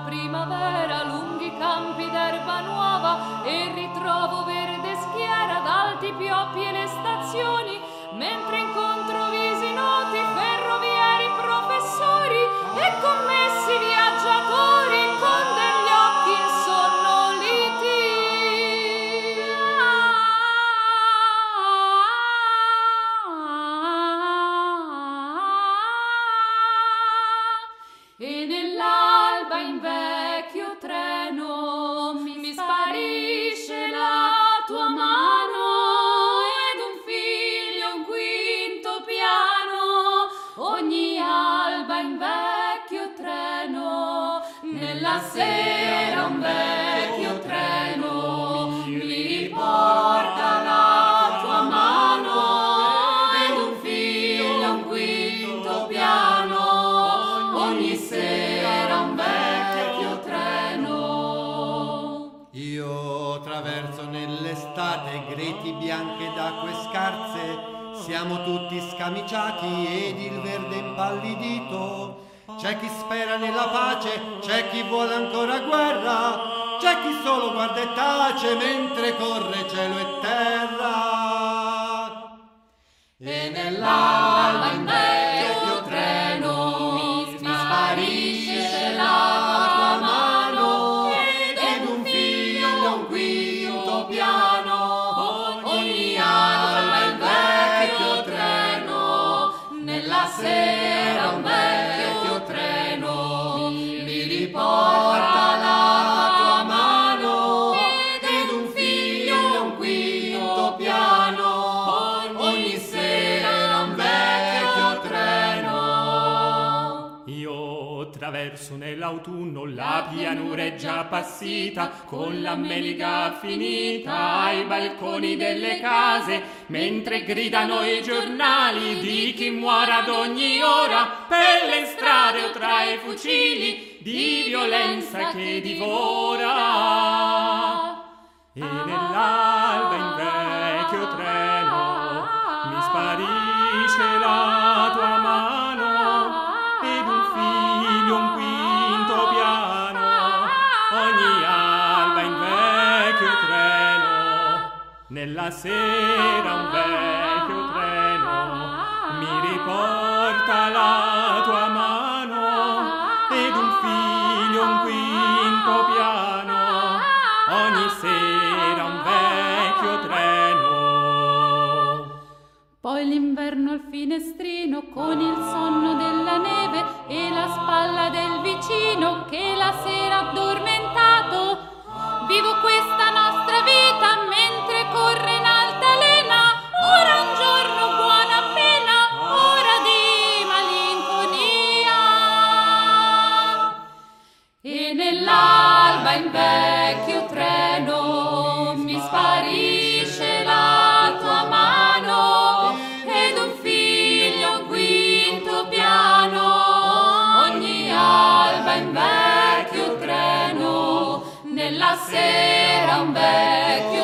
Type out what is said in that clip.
primavera, lunghi campi d'erba nuova e ritrovo verde schiera d'alti pioppi e le stazioni, mentre incontro visi noti, ferrovieri, professori e commessi viaggiatori con degli occhi insonnoliti. E nell'alba in vecchio treno mi sparisce la tua mano ed un figlio un quinto piano. Ogni alba in vecchio treno, nella sera un vecchio treno mi porta la tua mano ed un figlio un quinto piano. Ogni sera un vecchio treno. Io traverso nell'estate greti bianche d'acque scarse, siamo tutti scamiciati ed il verde impallidito. C'è chi spera nella pace, c'è chi vuole ancora guerra, c'è chi solo guarda e tace mentre corre cielo e terra. E nell'alba in vecchio treno mi sparisce la tua mano ed un figlio un quinto piano. Ogni alba in vecchio treno, nella sera un vecchio treno mi riporta la tua mano ed un figlio un quinto piano. Ogni sera un vecchio treno. Io traverso nell'autunno, la pianura è già passita, con la meliga finita ai balconi delle case, mentre gridano i giornali di chi muore ad ogni ora per le strade o tra i fucili di violenza che divora. E nell'alba in vecchio treno mi sparisce la tua mano ed un figlio un quinto piano. Ogni alba in vecchio treno, nella sera un vecchio treno mi riporta la tua mano ed un figlio un quinto piano. Ogni sera un vecchio treno. Poi l'inverno al finestrino con il sonno della neve e la spalla del vicino che la sera addormentato. Vivo questa nostra vita mentre corre in altalena, ora un giorno buona appena, ora di malinconia. E nell'alba in vecchio treno mi sparisce la tua mano ed un figlio un quinto piano. Ogni alba in vecchio treno, nella sera un vecchio